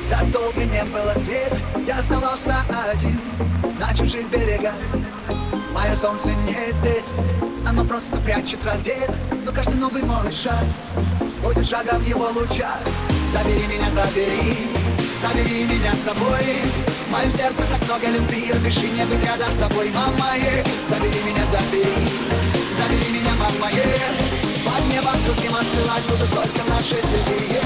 Так долго не было света, я оставался один на чужих берегах. Мое солнце не здесь, оно просто прячется где-то. Но каждый новый мой шаг будет шагом в его лучах. Забери меня, забери меня с собой. В моем сердце так много любви, разреши мне быть рядом с тобой, мама. Забери меня, забери меня, мама. Под небом другим остывать будут только наши следы.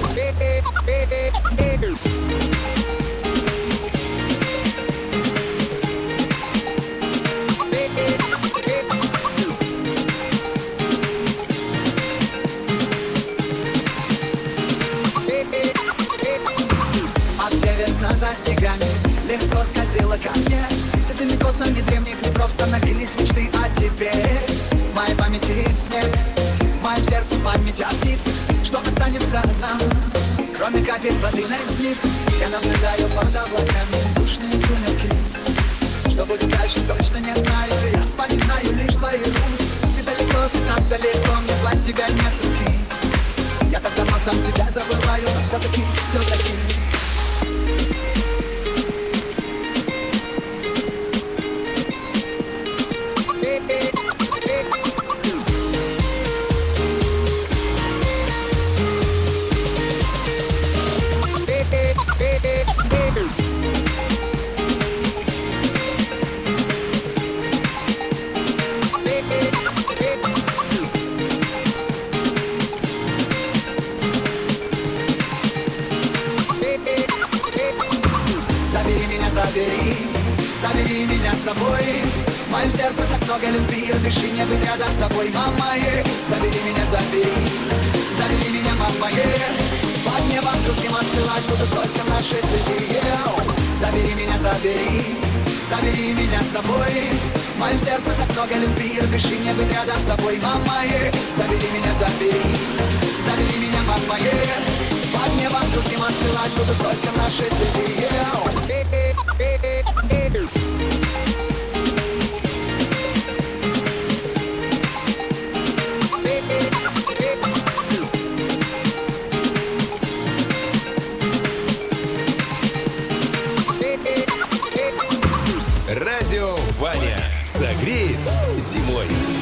За снегами легко скользила ко мне. Седыми косами древних ветров становились мечты. А теперь в моей памяти снег, в моем сердце память о птицах. Что останется нам, кроме капель воды на реснице? Я наблюдаю под облаками душные сумерки. Что будет дальше, точно не знаю. Я вспоминаю лишь твои руки. Ты далеко, ты так далеко, мне звать тебя не с руки. Я так давно сам себя забываю, но все-таки Забери меня с собой. В моем сердце так много любви, разреши мне быть рядом с тобой, мама. Забери меня, забери меня, мама. Под небом другим остывать будут только наши следы. Забери меня, забери меня с собой. В моем сердце так много любви, разреши мне быть рядом с тобой, мама. Забери меня, забери